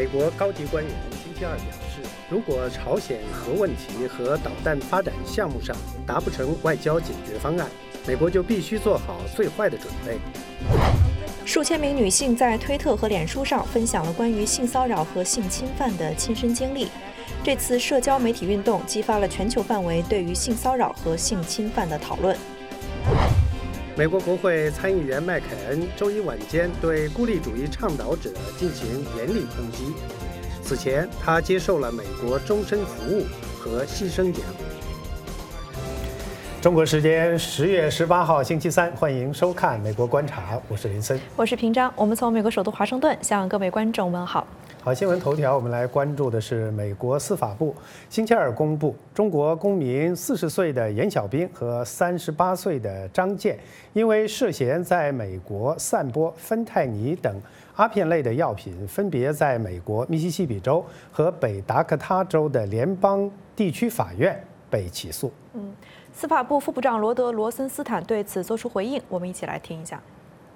美国高级官员星期二表示，如果朝鲜核问题和导弹发展项目上达不成外交解决方案，美国就必须做好最坏的准备。 数千名女性在推特和脸书上分享了关于性骚扰和性侵犯的亲身经历。这次社交媒体运动激发了全球范围对于性骚扰和性侵犯的讨论。 美国国会参议员麦凯恩周一晚间对孤立主义倡导者进行严厉抨击。此前，他接受了美国终身服务和牺牲奖。 中国时间10月18号星期三，欢迎收看《美国观察》，我是林森， 我是平章。我们从美国首都华盛顿向各位观众问好。 好，新闻头条，我们来关注的是美国司法部星期二公布，中国公民40岁的严小兵和38岁的张健，因为涉嫌在美国散播芬太尼等阿片类的药品，分别在美国密西西比州和北达科他州的联邦地区法院被起诉。 司法部副部长罗德·罗森斯坦对此作出回应，我们一起来听一下。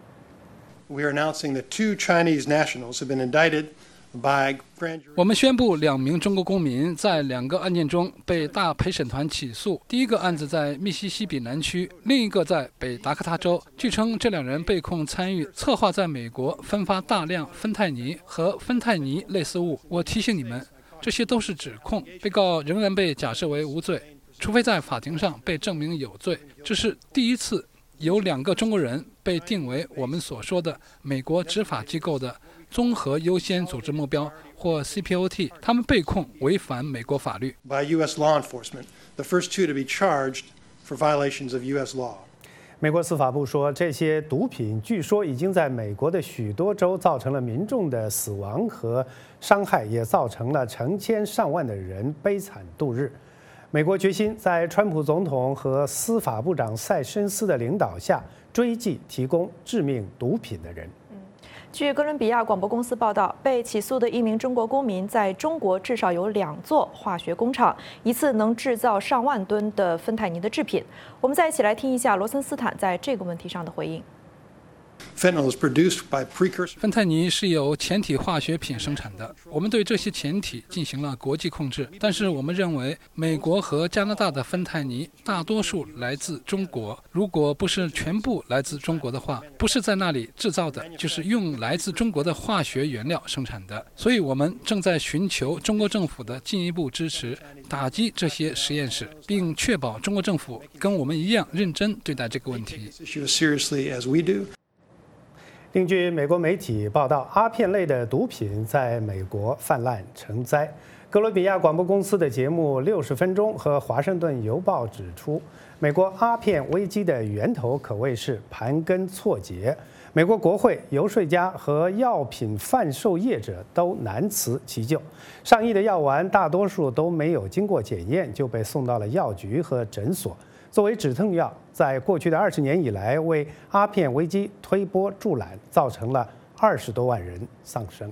We are announcing that 2 Chinese nationals have been indicted by grand jury. 我们宣布2名中国公民在2个案件中被大陪审团起诉。第一个案子在密西西比南区，另一个在北达科他州。据称，这2人被控参与策划在美国分发大量芬太尼和芬太尼类似物。我提醒你们，这些都是指控，被告仍然被假设为无罪，除非在法庭上被证明有罪。这是第一次有2个中国人被定为我们所说的美国执法机构的综合优先组织目标或 CPOT， 他们被控违反美国法律。 By U.S. law enforcement, the first 2 to be charged for violations of U.S. law. 美国司法部说，这些毒品据说已经在美国的许多州造成了民众的死亡和伤害，也造成了成千上万的人悲惨度日。美国决心在川普总统和司法部长塞申斯的领导下追击提供致命毒品的人。 据哥伦比亚广播公司报道，被起诉的一名中国公民在中国至少有2座化学工厂，一次能制造上万吨的芬太尼的制品。我们再一起来听一下罗森斯坦在这个问题上的回应。 Fentanyl is produced by precursor. 芬太尼是由前体化学品生产的，我们对这些前体进行了国际控制，但是我们认为美国和加拿大的芬太尼大多数来自中国，如果不是全部来自中国的话，不是在那里制造的，就是用来自中国的化学原料生产的。所以我们正在寻求中国政府的进一步支持，打击这些实验室，并确保中国政府跟我们一样认真对待这个问题。 另据美国媒体报道，阿片类的毒品在美国泛滥成灾。哥伦比亚广播公司的节目60分钟和《华盛顿邮报》指出，美国阿片危机的源头可谓是盘根错节。美国国会、游说家和药品贩售业者都难辞其咎。上亿的药丸大多数都没有经过检验就被送到了药局和诊所。作为止痛药，在过去的20年以来，为阿片危机推波助澜，造成了20多万人丧生。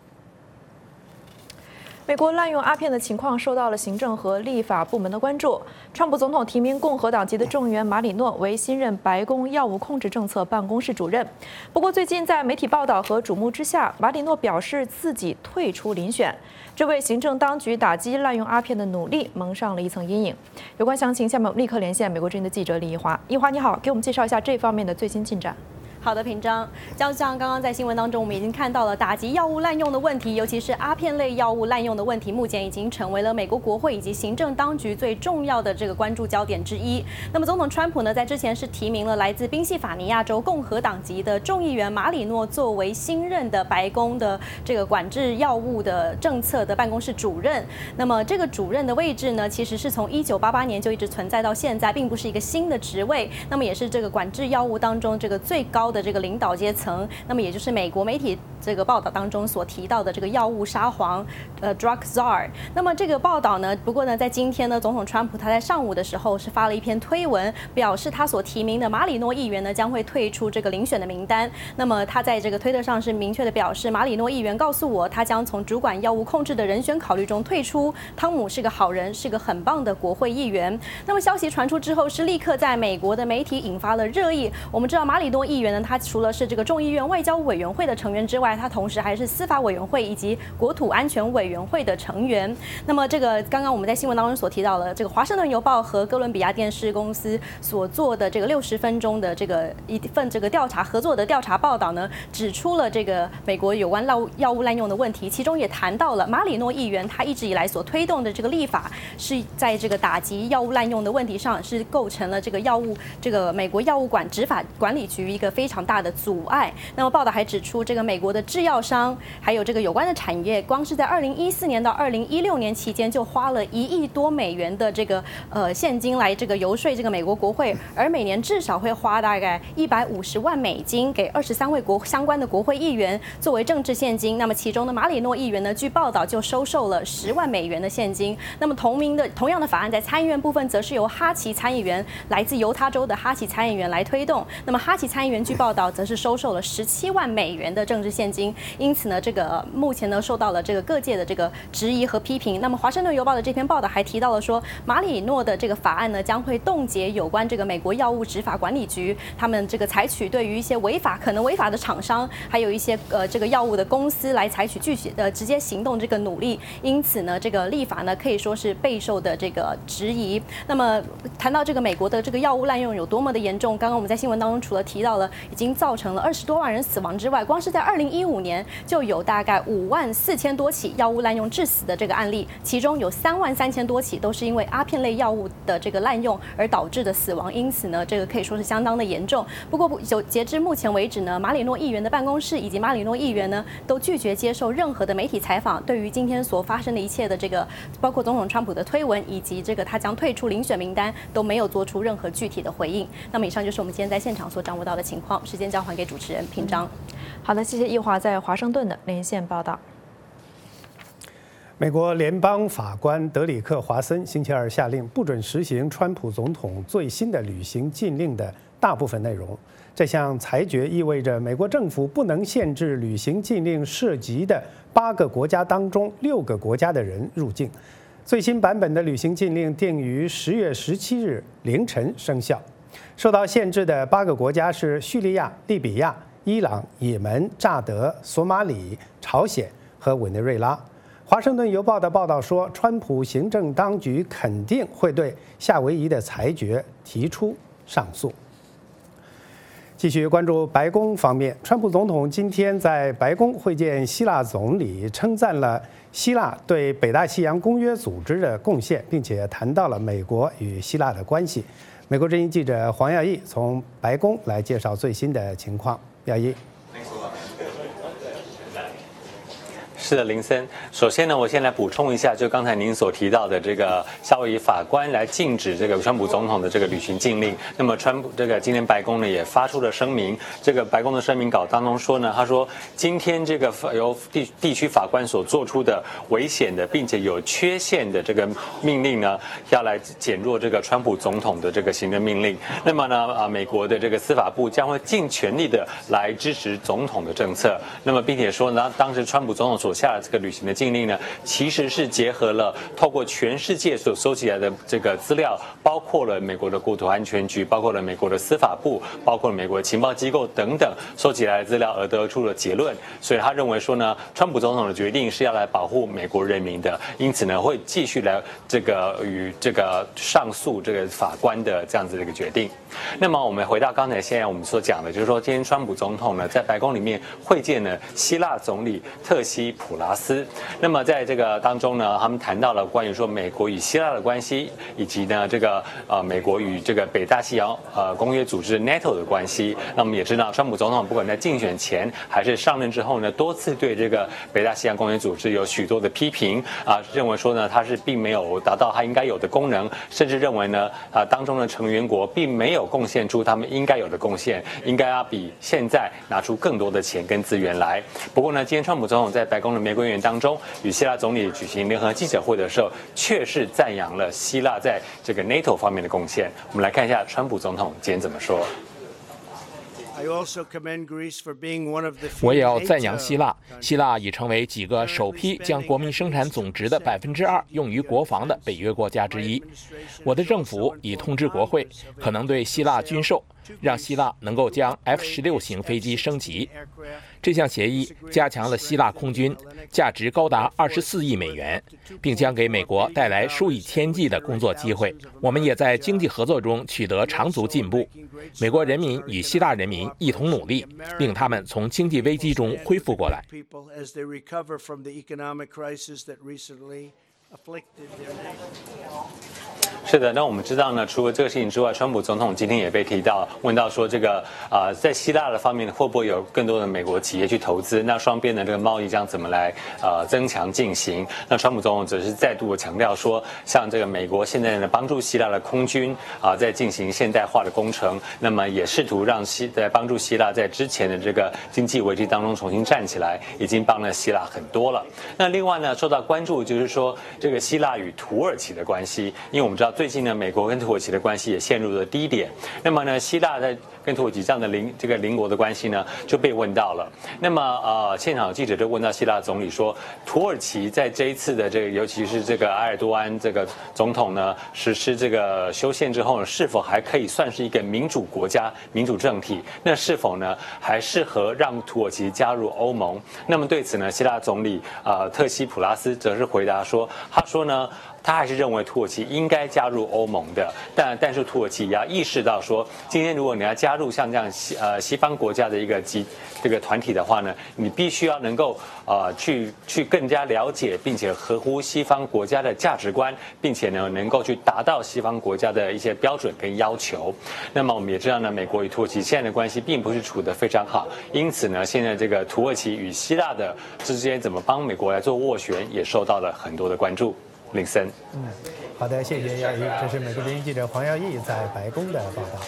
美国滥用阿片的情况受到了行政和立法部门的关注。川普总统提名共和党籍的众议员马里诺为新任白宫药物控制政策办公室主任。不过，最近在媒体报道和瞩目之下，马里诺表示自己退出遴选，这为行政当局打击滥用阿片的努力蒙上了一层阴影。有关详情，下面我们立刻连线美国之音的记者李怡华。怡华，你好，给我们介绍一下这方面的最新进展。 好的，平章，像刚刚在新闻当中，我们已经看到了打击药物滥用的问题，尤其是阿片类药物滥用的问题，目前已经成为了美国国会以及行政当局最重要的这个关注焦点之一。那么，总统川普呢，在之前是提名了来自宾夕法尼亚州共和党籍的众议员马里诺作为新任的白宫的这个管制药物的政策的办公室主任。那么，这个主任的位置呢，其实是从1988年就一直存在到现在，并不是一个新的职位。那么，也是这个管制药物当中这个最高的这个领导阶层，那么也就是美国媒体这个报道当中所提到的这个药物沙皇，drug czar。那么这个报道呢，不过呢，在今天呢，总统川普他在上午的时候是发了一篇推文，表示他所提名的马里诺议员呢将会退出这个遴选的名单。那么他在这个推特上是明确的表示，马里诺议员告诉我，他将从主管药物控制的人选考虑中退出。汤姆是个好人，是个很棒的国会议员。那么消息传出之后，是立刻在美国的媒体引发了热议。我们知道马里诺议员呢，他除了是这个众议院外交委员会的成员之外， 外，他同时还是司法委员会以及国土安全委员会的成员。那么这个刚刚我们在新闻当中所提到的，这个《华盛顿邮报》和哥伦比亚电视公司所做的这个60分钟的一份合作的调查报道呢，指出了这个美国有关药物滥用的问题，其中也谈到了马里诺议员他一直以来所推动的这个立法，是在这个打击药物滥用的问题上，是构成了这个美国药物执法管理局一个非常大的阻碍。那么报道还指出，这个美国的制药商还有这个有关的产业，光是在2014年到2016年期间，就花了1亿多美元的这个现金来这个游说这个美国国会，而每年至少会花大概150万美金给23位相关的国会议员作为政治现金。那么其中的马里诺议员呢，据报道就收受了10万美元的现金。那么同样的法案在参议院部分，则是由哈奇参议员来自犹他州的哈奇参议员来推动。那么哈奇参议员据报道则是收受了17万美元的政治现金。因此呢，这个目前呢受到了这个各界的这个质疑和批评。那么华盛顿邮报的这篇报道还提到了说，马里诺的这个法案呢将会冻结有关这个美国药物执法管理局他们这个采取对于一些可能违法的厂商，还有一些这个药物的公司来采取直接行动这个努力。因此呢，这个立法呢可以说是备受的这个质疑。那么谈到这个美国的这个药物滥用有多么的严重，刚刚我们在新闻当中除了提到了已经造成了20多万人死亡之外，光是在2015年就有大概54000多起药物滥用致死的这个案例，其中有33000多起都是因为阿片类药物的这个滥用而导致的死亡。因此呢，这个可以说是相当的严重。不过截至目前为止呢，马里诺议员的办公室以及马里诺议员呢都拒绝接受任何的媒体采访，对于今天所发生的一切的这个，包括总统川普的推文以及这个他将退出遴选名单，都没有做出任何具体的回应。那么以上就是我们今天在现场所掌握到的情况。时间交还给主持人平章。 好的，谢谢易华在华盛顿的连线报道。 美国联邦法官德里克·华森星期二下令不准实行川普总统最新的旅行禁令的大部分内容。这项裁决意味着美国政府不能限制旅行禁令涉及的8个国家当中6个国家的人入境。最新版本的旅行禁令定于10月17日凌晨生效。受到限制的8个国家是叙利亚、利比亚、伊朗、也门、乍得、索马里、朝鲜和委内瑞拉。华盛顿邮报的报道说，川普行政当局肯定会对夏威夷的裁决提出上诉。继续关注白宫方面，川普总统今天在白宫会见希腊总理，称赞了希腊对北大西洋公约组织的贡献，并且谈到了美国与希腊的关系。美国之音记者黄耀义从白宫来介绍最新的情况。耀义。 是的，林森。首先呢，我先来补充一下，就刚才您所提到的这个夏威夷法官来禁止这个川普总统的这个旅行禁令。那么今天白宫呢也发出了声明，这个白宫的声明稿当中说呢，他说今天这个由地区法官所做出的危险的并且有缺陷的这个命令呢，要来减弱这个川普总统的这个行政命令。那么呢，美国的这个司法部将会尽全力的来支持总统的政策。那么并且说呢，当时川普总统所下的这个旅行的禁令呢，其实是结合了透过全世界所收集来的这个资料，包括了美国的国土安全局，包括了美国的司法部，包括了美国的情报机构等等收集来的资料而得出了结论。所以他认为说呢，川普总统的决定是要来保护美国人民的，因此呢会继续来与这个上诉这个法官的这样子的一个决定。那么我们回到刚才现在我们所讲的，就是说今天川普总统呢在白宫里面会见了希腊总理特西普拉斯。那么在这个当中呢，他们谈到了关于说美国与希腊的关系，以及呢美国与这个北大西洋公约组织 NATO 的关系。那我们也知道，川普总统不管在竞选前还是上任之后呢，多次对这个北大西洋公约组织有许多的批评认为说呢它是并没有达到它应该有的功能，甚至认为呢当中的成员国并没有贡献出他们应该有的贡献，应该要比现在拿出更多的钱跟资源来。不过呢，今天川普总统在白宫的玫瑰园当中与希腊总理举行联合记者会的时候，确实赞扬了希腊在这个 NATO 方面的贡献。我们来看一下川普总统今天怎么说。 我也要赞扬希腊，希腊已成为几个首批将国民生产总值的2%用于国防的北约国家之一。我的政府已通知国会，可能对希腊军售让希腊能够将 F-16型飞机升级。这项协议加强了希腊空军，价值高达24亿美元，并将给美国带来数以千计的工作机会。我们也在经济合作中取得长足进步。美国人民与希腊人民一同努力，令他们从经济危机中恢复过来。 是的，那我们知道呢，除了这个事情之外，川普总统今天也被提到，问到说这个在希腊的方面会不会有更多的美国企业去投资？那双边的这个贸易将怎么来增强进行？那川普总统则是再度的强调说，像这个美国现在呢帮助希腊的空军在进行现代化的工程，那么也试图让在帮助希腊在之前的这个经济危机当中重新站起来，已经帮了希腊很多了。那另外呢，受到关注就是说这个希腊与土耳其的关系，因为我们知道最近呢，美国跟土耳其的关系也陷入了低点。那么呢，希腊在跟土耳其这样的邻国的关系呢，就被问到了。那么现场有记者就问到希腊总理说，土耳其在这一次的这个，尤其是这个埃尔多安这个总统呢实施这个修宪之后呢，是否还可以算是一个民主国家、民主政体？那是否呢还适合让土耳其加入欧盟？那么对此呢，希腊总理特西普拉斯则是回答说，他说呢，他还是认为土耳其应该加入欧盟的，但是土耳其也要意识到说，今天如果你要加入像这样西方国家的一个这个团体的话呢，你必须要能够去更加了解，并且合乎西方国家的价值观，并且呢能够去达到西方国家的一些标准跟要求。那么我们也知道呢，美国与土耳其现在的关系并不是处得非常好，因此呢，现在这个土耳其与希腊的之间怎么帮美国来做斡旋，也受到了很多的关注。林森， 好的，谢谢耀一，这是美国之音记者黄耀义在白宫的报道。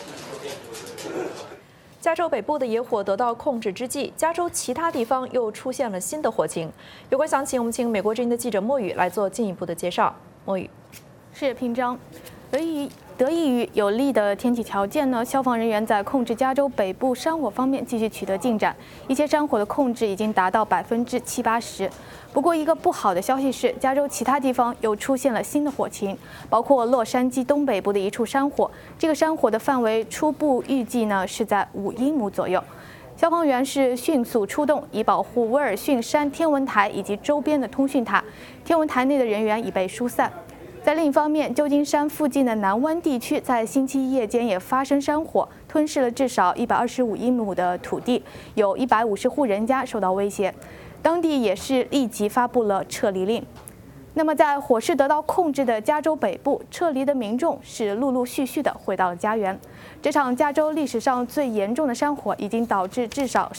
加州北部的野火得到控制之际，加州其他地方又出现了新的火情。有关详情，我们请美国之音的记者莫宇来做进一步的介绍。莫宇， 是平章。得益于有利的天气条件呢，消防人员在控制加州北部山火方面继续取得进展，一些山火的控制已经达到70%-80%。不过，一个不好的消息是，加州其他地方又出现了新的火情，包括洛杉矶东北部的一处山火。这个山火的范围初步预计呢是在5英亩左右。消防员是迅速出动，以保护威尔逊山天文台以及周边的通讯塔。天文台内的人员已被疏散。在另一方面，旧金山附近的南湾地区在星期一夜间也发生山火，吞噬了至少125英亩的土地，有150户人家受到威胁。当地也是立即发布了撤离令。那么，在火势得到控制的加州北部，撤离的民众是陆陆续续的回到了家园。这场加州历史上最严重的山火已经导致至少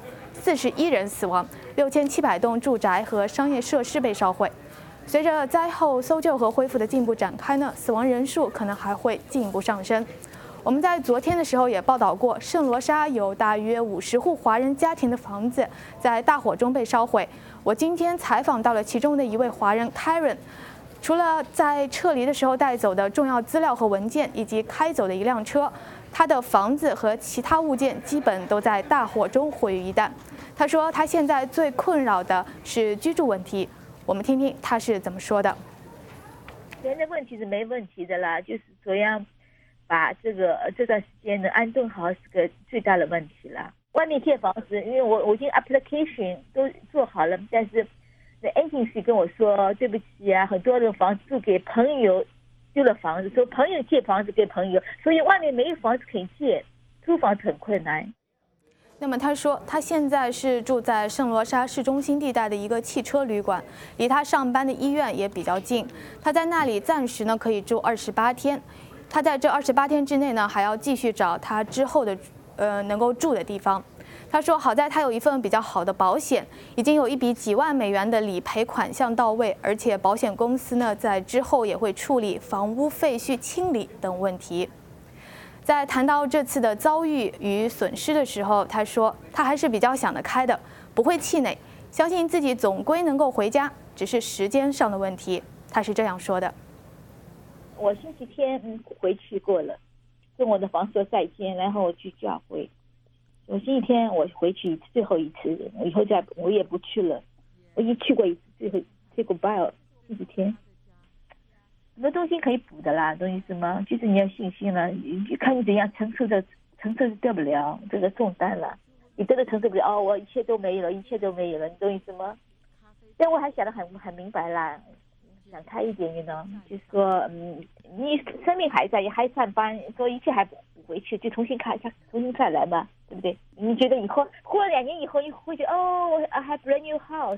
41人死亡，6700栋住宅和商业设施被烧毁。随着灾后搜救和恢复的进一步展开呢，死亡人数可能还会进一步上升。我们在昨天的时候也报道过，圣罗莎有大约50户华人家庭的房子在大火中被烧毁。我今天采访到了其中的一位华人 Karen， 除了在撤离的时候带走的重要资料和文件，以及开走的一辆车，他的房子和其他物件基本都在大火中毁于一旦。他说他现在最困扰的是居住问题。我们听听他是怎么说的。 钱的问题是没问题的啦，就是怎样把这段时间能安顿好是个最大的问题啦。外面建房子，因为我已经 application 都做好了，但是那 agency 跟我说对不起啊，很多的房子租给朋友丢了房子，说朋友借房子给朋友，所以外面没有房子可以借，租房子很困难。 那么他说，他现在是住在圣罗莎市中心地带的一个汽车旅馆，离他上班的医院也比较近。他在那里暂时呢可以住28天。他在这28天之内呢，还要继续找他之后的能够住的地方。他说，好在他有一份比较好的保险，已经有一笔几万美元的理赔款项到位，而且保险公司呢在之后也会处理房屋废墟清理等问题。在谈到这次的遭遇与损失的时候，他说他还是比较想得开的，不会气馁，相信自己总归能够回家，只是时间上的问题。他是这样说的： 我星期天回去过了，跟我的房说再见，然后我去教会。我星期天我回去最后一次，我以后我也不去了。我已经去过一次，最后 say goodbye 星期天。很多东西可以补的啦，懂意思吗？就是你要信心了，看你怎样承受的承受不了这个重担了。你真的承受不了哦，我一切都没有了，一切都没有了，你懂意思吗？但我还想得很明白啦，想开一点就是说，你生命还在，也还上班，说一切还不回去，就重新再来嘛，对不对？你觉得以后过了2年以后，你会觉得哦，我 I have brand new house，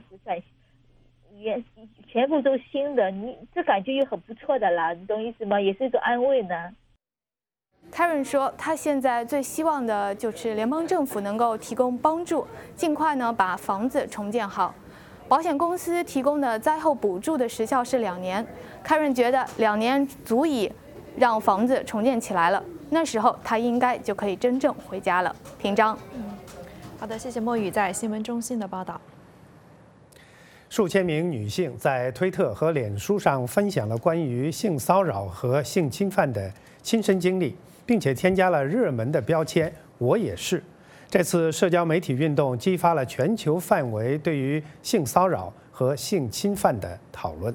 全部都新的，你这感觉又很不错的啦，你懂意思吗？也是一种安慰呢。 Karen 说，他现在最希望的就是联邦政府能够提供帮助，尽快呢把房子重建好。保险公司提供的灾后补助的时效是2年，Karen 觉得2年足以让房子重建起来了，那时候他应该就可以真正回家了。平章， 好的，谢谢墨雨在新闻中心的报道。 数千名女性在推特和脸书上分享了关于性骚扰和性侵犯的亲身经历，并且添加了热门的标签“我也是”。这次社交媒体运动激发了全球范围对于性骚扰和性侵犯的讨论。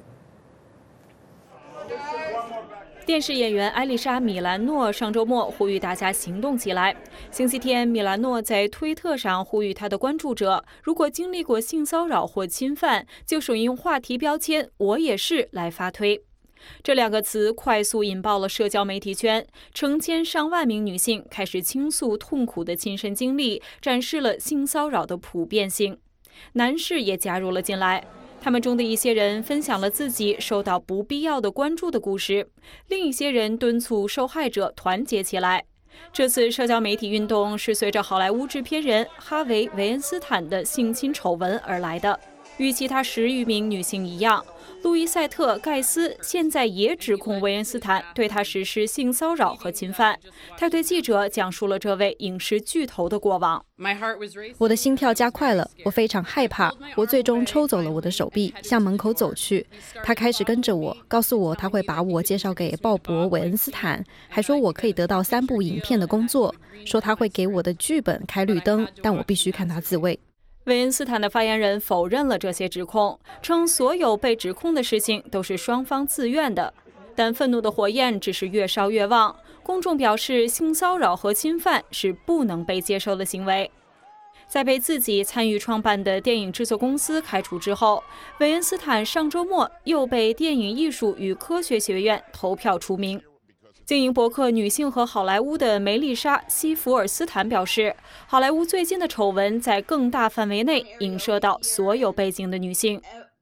电视演员艾丽莎·米兰诺上周末呼吁大家行动起来。星期天，米兰诺在推特上呼吁她的关注者，如果经历过性骚扰或侵犯，就使用话题标签“我也是”来发推。这2个词快速引爆了社交媒体圈，成千上万名女性开始倾诉痛苦的亲身经历，展示了性骚扰的普遍性。男士也加入了进来。他们中的一些人分享了自己受到不必要的关注的故事，另一些人敦促受害者团结起来。这次社交媒体运动是随着好莱坞制片人哈维·韦恩斯坦的性侵丑闻而来的。与其他10余名女性一样，路易塞特·盖斯现在也指控韦恩斯坦对她实施性骚扰和侵犯。他对记者讲述了这位影视巨头的过往。 我的心跳加快了，我非常害怕，我最终抽走了我的手臂，向门口走去。他开始跟着我，告诉我他会把我介绍给鲍勃·韦恩斯坦，还说我可以得到3部影片的工作，说他会给我的剧本开绿灯，但我必须看他自卫。 韦恩斯坦的发言人否认了这些指控，称所有被指控的事情都是双方自愿的。但愤怒的火焰只是越烧越旺，公众表示性骚扰和侵犯是不能被接受的行为。在被自己参与创办的电影制作公司开除之后，韦恩斯坦上周末又被电影艺术与科学学院投票除名。经营博客《女性和好莱坞》的梅丽莎·西弗尔斯坦表示，好莱坞最近的丑闻在更大范围内影射到所有背景的女性。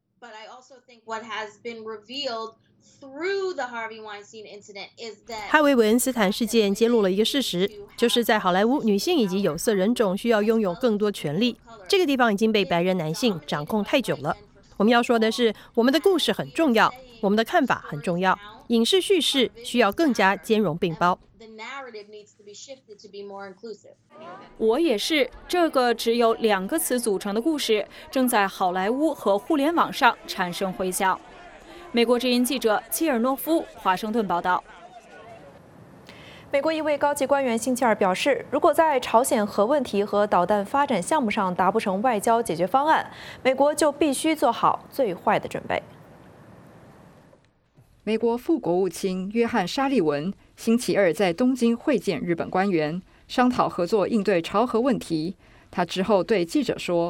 哈维·韦恩斯坦事件揭露了一个事实，就是在好莱坞，女性以及有色人种需要拥有更多权利。这个地方已经被白人男性掌控太久了。我们要说的是，我们的故事很重要，我们的看法很重要，影视叙事需要更加兼容并包。 我也是，这个只有2个词组成的故事，正在好莱坞和互联网上产生回响。美国之音记者切尔诺夫华盛顿报道。 美国一位高级官员星期二表示，如果在朝鲜核问题和导弹发展项目上达不成外交解决方案，美国就必须做好最坏的准备。 美国副国务卿约翰·沙利文星期二在东京会见日本官员，商讨合作应对朝核问题。他之后对记者说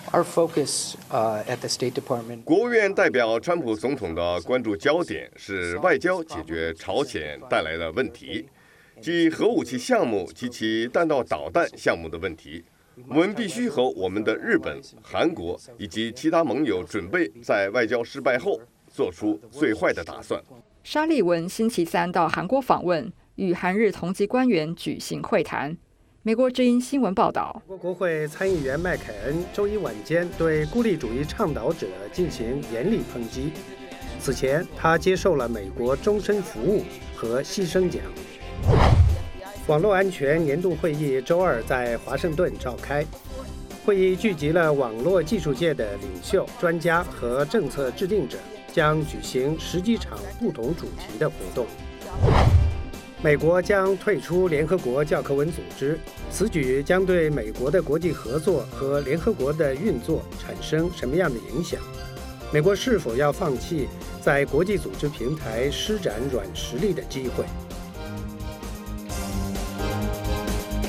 国务院代表川普总统的关注焦点是外交解决朝鲜带来的问题，即核武器项目及其弹道导弹项目的问题。我们必须和我们的日本、韩国以及其他盟友准备在外交失败后做出最坏的打算。 沙利文星期三到韩国访问，与韩日同级官员举行会谈。美国之音新闻报道， 美国国会参议员麦凯恩周一晚间对孤立主义倡导者进行严厉抨击。此前，他接受了美国终身服务和牺牲奖。网络安全年度会议周二在华盛顿召开，会议聚集了网络技术界的领袖、专家和政策制定者，将举行10几场不同主题的活动。美国将退出联合国教科文组织，此举将对美国的国际合作和联合国的运作产生什么样的影响？美国是否要放弃在国际组织平台施展软实力的机会？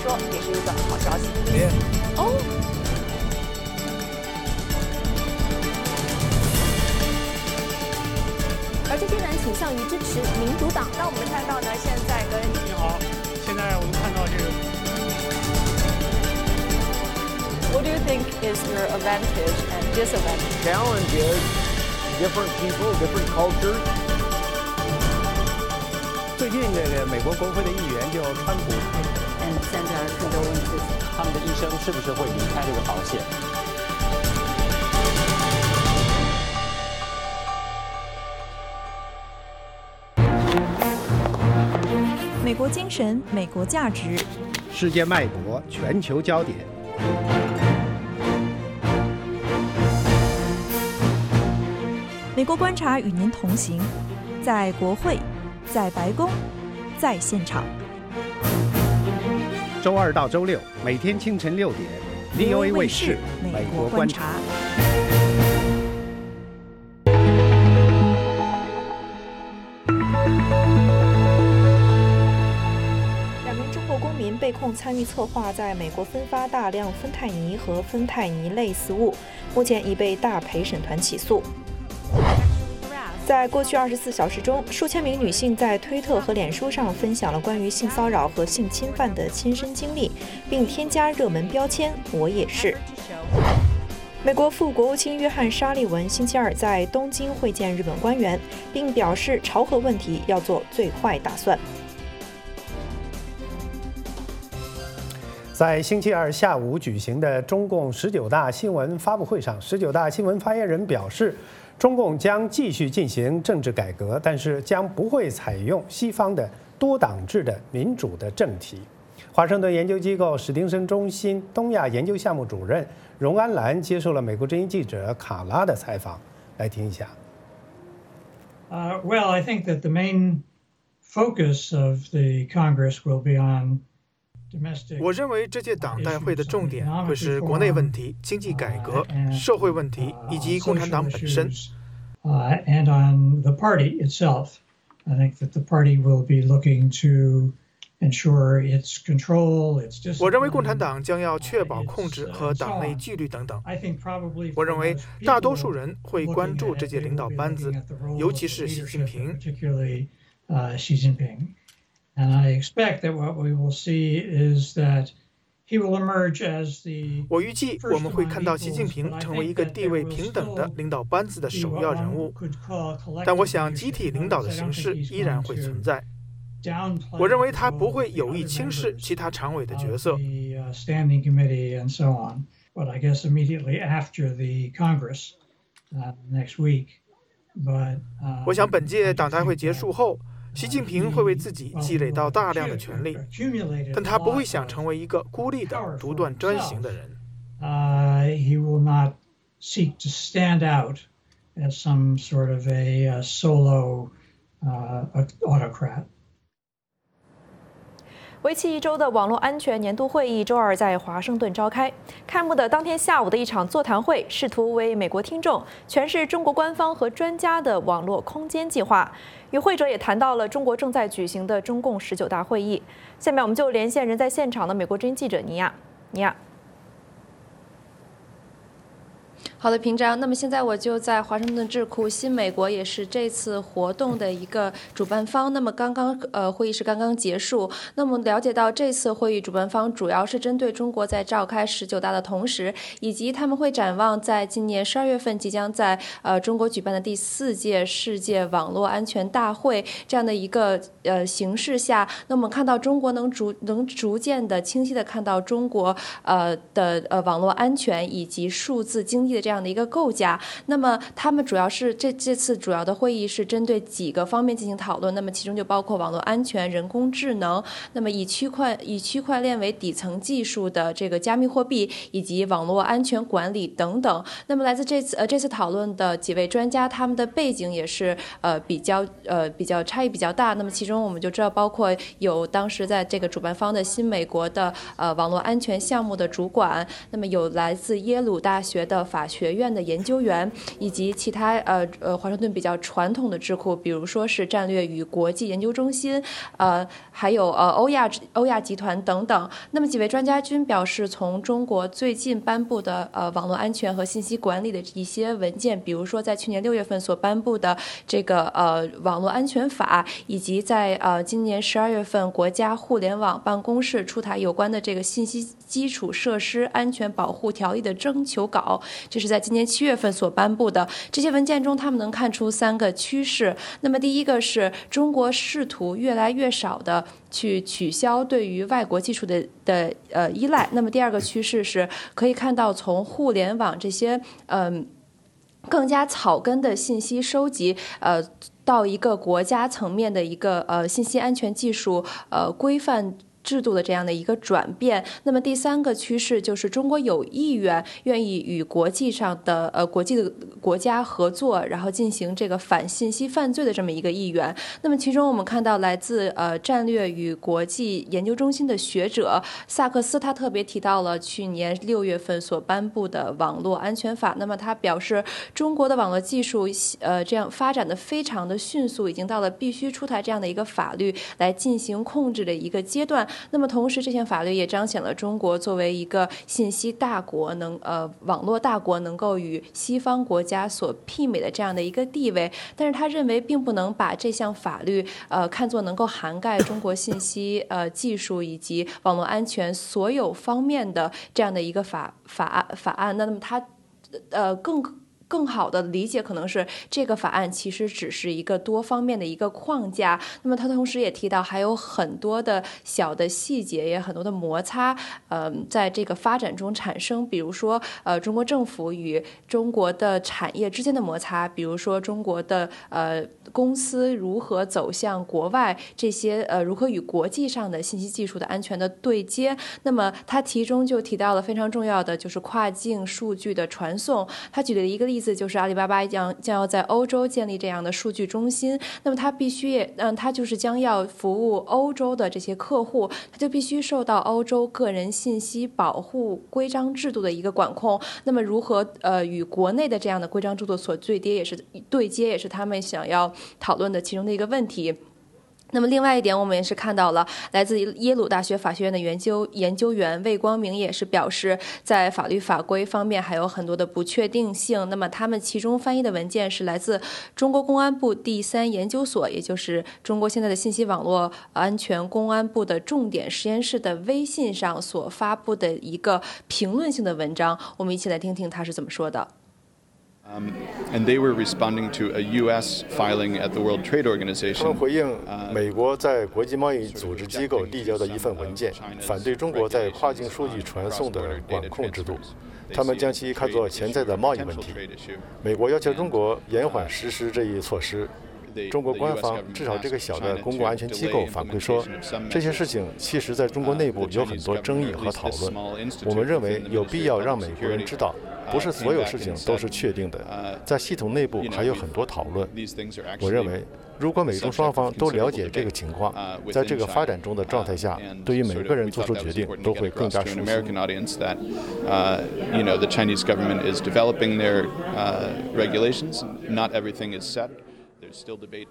说也是一个好消息。哦。而这些人倾向于支持民主党。那我们看到呢，现在跟你好，现在我们看到这个。 What do you think is your advantage and disadvantage? Challenge is different people, different cultures. 最近这个美国国会的议员就川普， 现在更多问题， 他们的医生是不是会离开这个保险？ 美国精神，美国价值， 世界脉搏，全球焦点。 美国观察与您同行，在国会，在白宫，在现场。 周二到周六，每天清晨6点 ，VOA 卫视《美国观察》。 被控参与策划在美国分发大量芬太尼和芬太尼类似物，目前已被大陪审团起诉。在过去24小时中，数千名女性在推特和脸书上分享了关于性骚扰和性侵犯的亲身经历，并添加热门标签“我也是”。美国副国务卿约翰·沙利文星期二在东京会见日本官员，并表示朝核问题要做最坏打算。 在星期二下午举行的中共19大新闻发布会上，19大新闻发言人表示，中共将继续进行政治改革，但是将不会采用西方的多党制的民主的政体。华盛顿研究机构史汀森中心东亚研究项目主任荣安兰接受了美国之音记者卡拉的采访，来听一下。 Well, I think that the main focus of the Congress will be on 我认为这届党代会的重点会是国内问题、经济改革、社会问题以及共产党本身。 And on the party itself, I think that the party will be looking to ensure its control, its discipline. 我认为共产党将要确保控制和党内纪律等等。我认为大多数人会关注这届领导班子，尤其是习近平。 And I expect that what we will see is that he will emerge as the 我预计我们会看到习近平成为一个地位平等的领导班子的首要人物，但我想集体领导的形式依然会存在。我认为他不会有意轻视其他常委的角色。 Standing committee and so on, but I guess immediately after the Congress next week. But 我想本届党代会结束后，习近平会为自己积累到大量的权力，但他不会想成为一个孤立的、独断专行的人。 He will not seek to stand out as some sort of a solo autocrat. 为期1周的网络安全年度会议周二在华盛顿召开。开幕的当天下午的一场座谈会，试图为美国听众诠释中国官方和专家的网络空间计划。与会者也谈到了中国正在举行的中共19大会议。下面我们就连线人在现场的美国之音记者尼亚。 好的，平章。那么现在我就在华盛顿智库，新美国也是这次活动的一个主办方。那么会议是刚刚结束。那么了解到这次会议主办方主要是针对中国在召开19大的同时，以及他们会展望在今年12月份即将在中国举办的第4届世界网络安全大会这样的一个形势下，那么看到中国能逐渐的清晰的看到中国的网络安全以及数字经济的这样的一个构架。那么他们主要是这次主要的会议是针对几个方面进行讨论，那么其中就包括网络安全、人工智能，那么以区块链为底层技术的这个加密货币，以及网络安全管理等等。那么来自这次讨论的几位专家，他们的背景也是比较差异比较大。那么其中我们就知道，包括有当时在这个主办方的新美国的网络安全项目的主管，那么有来自耶鲁大学的法学学院的研究员，以及其他华盛顿比较传统的智库，比如说是战略与国际研究中心，还有欧亚集团等等。那么几位专家均表示，从中国最近颁布的网络安全和信息管理的一些文件，比如说在去年6月份所颁布的这个网络安全法，以及在今年12月份国家互联网办公室出台有关的这个信息基础设施安全保护条例的征求稿，这是在今年7月份所颁布的。这些文件中，他们能看出3个趋势。那么第一个是中国试图越来越少的去取消对于外国技术的依赖。那么第二个趋势是可以看到从互联网这些更加草根的信息收集到一个国家层面的一个信息安全技术规范制度的这样的一个转变。那么第3个趋势就是中国有意愿意与国际上的国际的国家合作，然后进行这个反信息犯罪的这么一个意愿。那么其中我们看到来自战略与国际研究中心的学者萨克斯，他特别提到了去年6月份所颁布的网络安全法。那么他表示，中国的网络技术这样发展的非常的迅速，已经到了必须出台这样的一个法律来进行控制的一个阶段。那么同时，这项法律也彰显了中国作为一个信息大国网络大国能够与西方国家所媲美的这样的一个地位。但是他认为并不能把这项法律看作能够涵盖中国信息技术以及网络安全所有方面的这样的一个法案。那么他更好的理解可能是这个法案其实只是一个多方面的一个框架。那么他同时也提到还有很多的小的细节，也很多的摩擦在这个发展中产生，比如说中国政府与中国的产业之间的摩擦，比如说中国的公司如何走向国外，这些如何与国际上的信息技术的安全的对接。那么他其中就提到了非常重要的就是跨境数据的传送。他举了一个例子，就是阿里巴巴将要在欧洲建立这样的数据中心。那么他必须他就是将要服务欧洲的这些客户，他就必须受到欧洲个人信息保护规章制度的一个管控。那么如何与国内的这样的规章制度所对接，也是他们想要讨论的其中的一个问题。那么另外一点，我们也是看到了来自耶鲁大学法学院的研究员魏光明也是表示，在法律法规方面还有很多的不确定性。那么他们其中翻译的文件是来自中国公安部第3研究所，也就是中国现在的信息网络安全公安部的重点实验室的微信上所发布的一个评论性的文章。我们一起来听听他是怎么说的。 And they were responding to a U.S. filing at the World Trade Organization. 他们回应美国在国际贸易组织机构递交的一份文件，反对中国在跨境数据传送的管控制度。他们将其看作潜在的贸易问题。美国要求中国延缓实施这一措施。中国官方至少这个小的公共安全机构反馈说，这些事情其实在中国内部有很多争议和讨论。我们认为有必要让美国人知道，不是所有事情都是确定的，在系统内部还有很多讨论。我认为，如果美中双方都了解这个情况，在这个发展中的状态下，对于每个人做出决定都会更加舒心。 The Chinese government is developing their regulations. Not everything is set. There's still debate.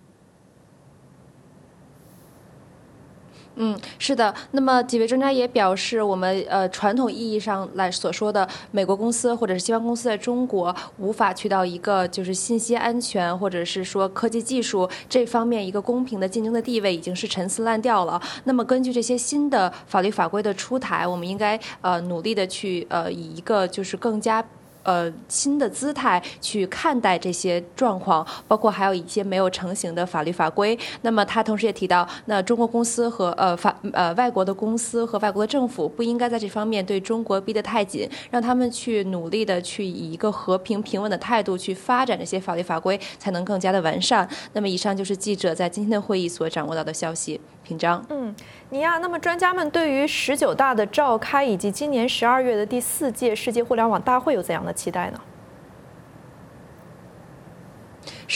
是的。那么几位专家也表示，我们传统意义上来所说的美国公司或者是西方公司在中国无法去到一个就是信息安全或者是说科技技术这方面一个公平的竞争的地位已经是陈词滥调了。那么根据这些新的法律法规的出台，我们应该努力的去以一个就是更加新的姿态去看待这些状况，包括还有一些没有成型的法律法规。那么他同时也提到，那中国公司和外国的公司和外国的政府不应该在这方面对中国逼得太紧，让他们去努力的去以一个和平平稳的态度去发展这些法律法规，才能更加的完善。那么以上就是记者在今天的会议所掌握到的消息。平章。 尼亚，那么专家们对于19大的召开以及今年12月的第4届世界互联网大会有怎样的期待呢？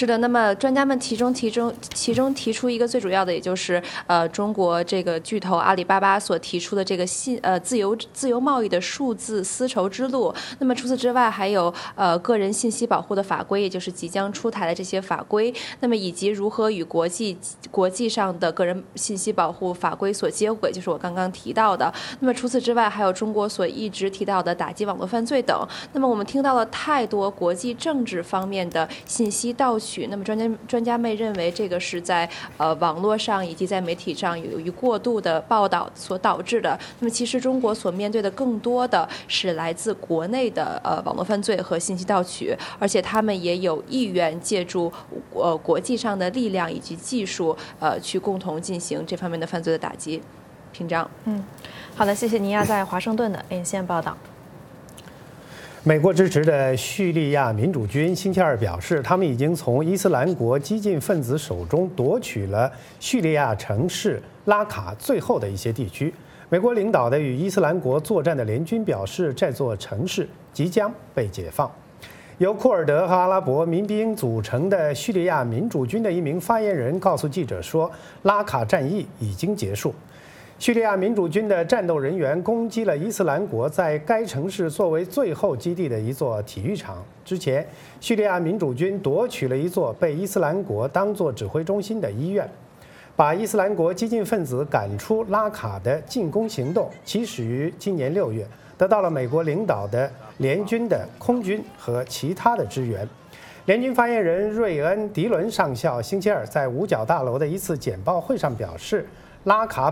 是的，那么专家们其中提出一个最主要的，也就是中国这个巨头阿里巴巴所提出的这个自由贸易的数字丝绸之路。那么除此之外，还有个人信息保护的法规，也就是即将出台的这些法规。那么以及如何与国际上的个人信息保护法规所接轨，就是我刚刚提到的。那么除此之外，还有中国所一直提到的打击网络犯罪等。那么我们听到了太多国际政治方面的信息盗取。那么专家们认为，这个是在网络上以及在媒体上由于过度的报道所导致的。那么其实中国所面对的更多的是来自国内的网络犯罪和信息盗取，而且他们也有意愿借助国际上的力量以及技术去共同进行这方面的犯罪的打击。平章， 好的，谢谢尼亚在华盛顿的连线报道。 美国支持的叙利亚民主军星期二表示，他们已经从伊斯兰国激进分子手中夺取了叙利亚城市拉卡最后的一些地区。美国领导的与伊斯兰国作战的联军表示，这座城市即将被解放。由库尔德和阿拉伯民兵组成的叙利亚民主军的一名发言人告诉记者说，拉卡战役已经结束。叙利亚民主军的战斗人员攻击了伊斯兰国在该城市作为最后基地的一座体育场。之前，叙利亚民主军夺取了一座被伊斯兰国当作指挥中心的医院。把伊斯兰国激进分子赶出拉卡的进攻行动起始于今年6月，得到了美国领导的联军的空军和其他的支援。联军发言人瑞恩·迪伦上校星期二在五角大楼的一次简报会上表示，拉卡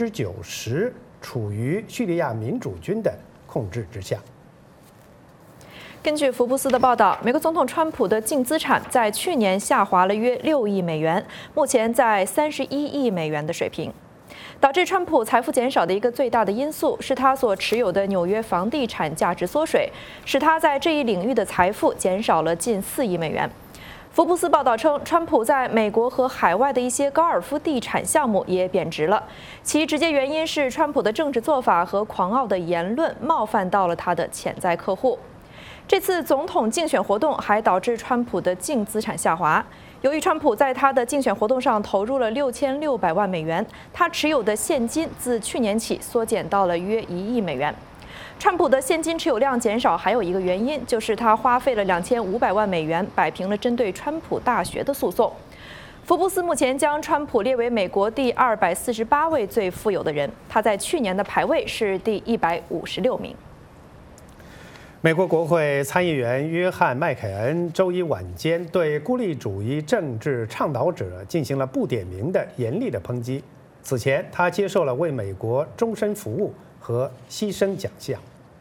90%处于叙利亚民主军的控制之下。 根据福布斯的报道，美国总统川普的净资产在去年下滑了约6亿美元，目前在31亿美元的水平。导致川普财富减少的一个最大的因素是他所持有的纽约房地产价值缩水，使他在这一领域的财富减少了近4亿美元。福布斯报道称，川普在美国和海外的一些高尔夫地产项目也贬值了，其直接原因是川普的政治做法和狂傲的言论冒犯到了他的潜在客户。这次总统竞选活动还导致川普的净资产下滑。由于川普在他的竞选活动上投入了6600万美元，他持有的现金自去年起缩减到了约1亿美元。川普的现金持有量减少还有一个原因，就是他花费了2500万美元摆平了针对川普大学的诉讼。福布斯目前将川普列为美国第248位最富有的人，他在去年的排位是第156名。 美国国会参议员约翰·麦凯恩周一晚间对孤立主义政治倡导者进行了不点名的严厉的抨击。此前，他接受了为美国终身服务和牺牲奖项。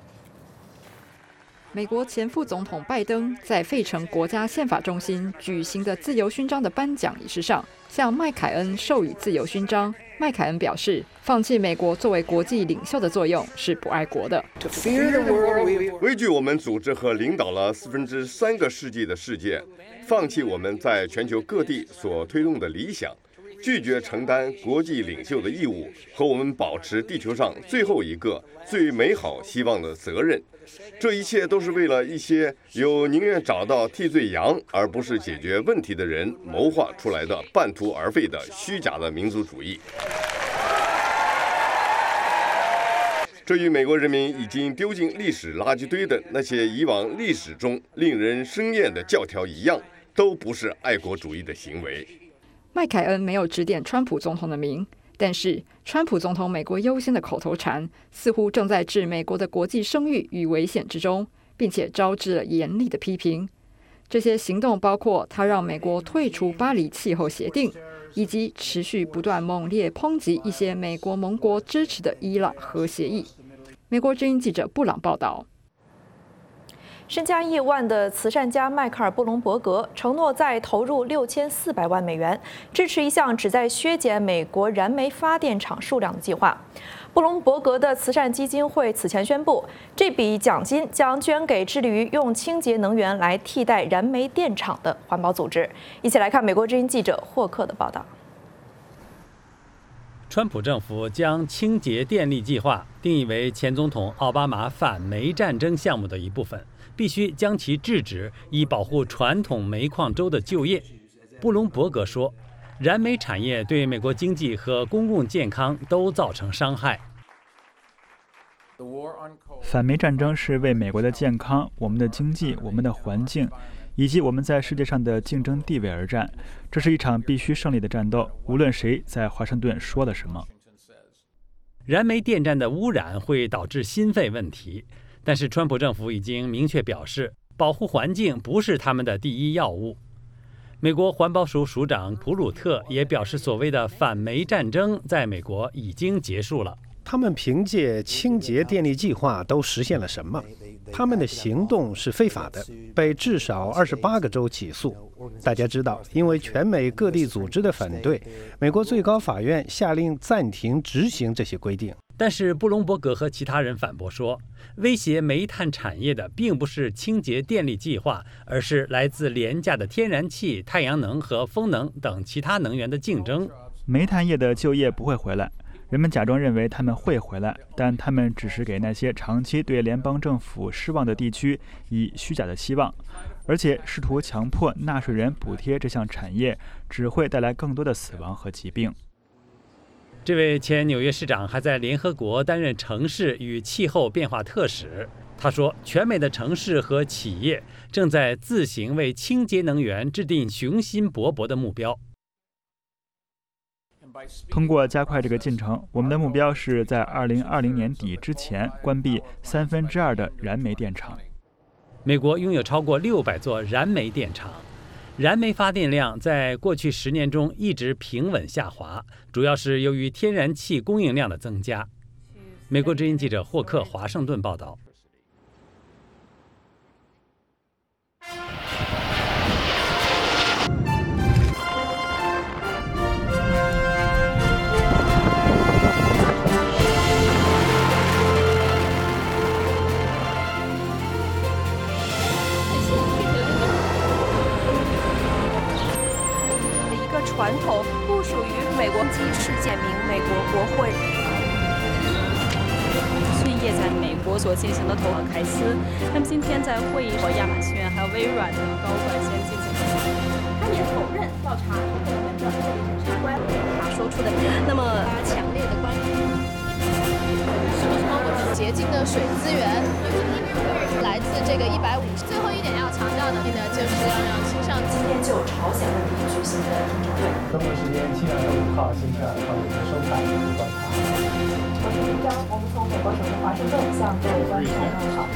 美国前副总统拜登在费城国家宪法中心举行的自由勋章的颁奖仪式上，向麦凯恩授予自由勋章。麦凯恩表示，放弃美国作为国际领袖的作用是不爱国的。 畏惧我们组织和领导了3/4个世纪的世界，放弃我们在全球各地所推动的理想，拒绝承担国际领袖的义务和我们保持地球上最后一个最美好希望的责任。这一切都是为了一些有宁愿找到替罪羊而不是解决问题的人谋划出来的半途而废的虚假的民族主义。这与美国人民已经丢进历史垃圾堆的那些以往历史中令人生厌的教条一样，都不是爱国主义的行为。 麦凯恩没有指点川普总统的名，但是川普总统美国优先的口头禅似乎正在置美国的国际声誉于危险之中，并且招致了严厉的批评。这些行动包括他让美国退出巴黎气候协定，以及持续不断猛烈抨击一些美国盟国支持的伊朗核协议。美国之音记者布朗报道。 身家亿万的慈善家迈克尔·布隆伯格承诺再投入6400万美元，支持一项旨在削减美国燃煤发电厂数量的计划。布隆伯格的慈善基金会此前宣布，这笔奖金将捐给致力于用清洁能源来替代燃煤电厂的环保组织。一起来看美国之音记者霍克的报道。 川普政府将清洁电力计划定义为前总统奥巴马反煤战争项目的一部分，必须将其制止，以保护传统煤矿州的就业。 布隆伯格说，燃煤产业对美国经济和公共健康都造成伤害。 反煤战争是为美国的健康、我们的经济、我们的环境以及我们在世界上的竞争地位而战。这是一场必须胜利的战斗，无论谁在华盛顿说了什么。 燃煤电站的污染会导致心肺问题，但是川普政府已经明确表示，保护环境不是他们的第一要务。美国环保署署长普鲁特也表示，所谓的反煤战争在美国已经结束了。 他们凭借清洁电力计划都实现了什么？他们的行动是非法的，被至少28个州起诉。大家知道，因为全美各地组织的反对，美国最高法院下令暂停执行这些规定。 但是布隆伯格和其他人反驳说，威胁煤炭产业的并不是清洁电力计划，而是来自廉价的天然气、太阳能和风能等其他能源的竞争。 煤炭业的就业不会回来。人们假装认为他们会回来，但他们只是给那些长期对联邦政府失望的地区以虚假的希望，而且试图强迫纳税人补贴这项产业，只会带来更多的死亡和疾病。 这位前纽约市长还在联合国担任城市与气候变化特使。他说，全美的城市和企业正在自行为清洁能源制定雄心勃勃的目标。 通过加快这个进程，我们的目标是在2020年底之前关闭2/3的燃煤电厂。 美国拥有超过600座燃煤电厂，燃煤发电量在过去10年中一直平稳下滑，主要是由于天然气供应量的增加。美国之音记者霍克华盛顿报道。 传统不属于美国机事件名美国国会。 讯业在美国所进行的投行凯斯，那么今天在会议上，亚马逊还有微软等高管先进行了。 他也否认调查部门的这个审查官他说出的，那么强烈的关注。 什么我们洁净的水资源，来自这个150。最后一点要强调的呢，就是要让青少年今天就朝鲜问题举行的听证会。 中国时间7月5号星期2，欢迎收看《观察》。 我是林章，我们从美国首都华盛顿向各位观众问好。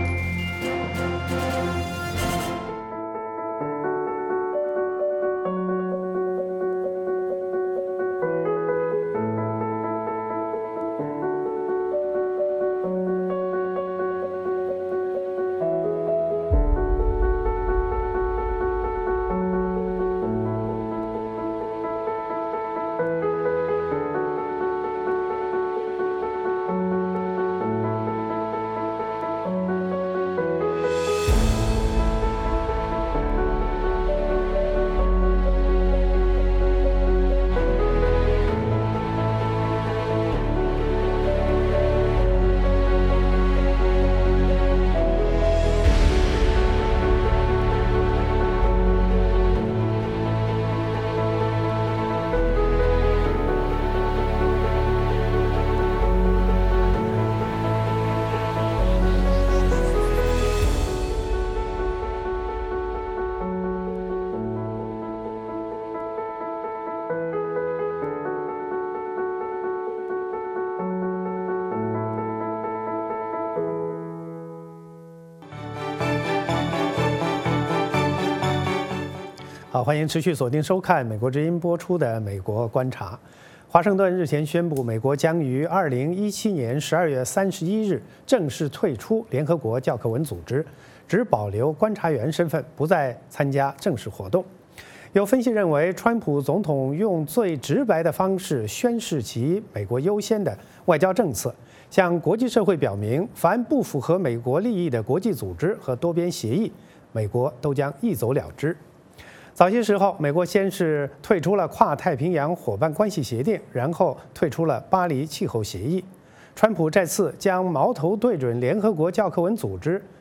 好，欢迎持续锁定收看美国之音播出的《美国观察》。华盛顿日前宣布，美国将于2017年12月31日正式退出联合国教科文组织，只保留观察员身份，不再参加正式活动。有分析认为，川普总统用最直白的方式宣示其美国优先的外交政策，向国际社会表明，凡不符合美国利益的国际组织和多边协议，美国都将一走了之。早些时候，美国先是退出了跨太平洋伙伴关系协定，然后退出了巴黎气候协议。川普再次将矛头对准联合国教科文组织，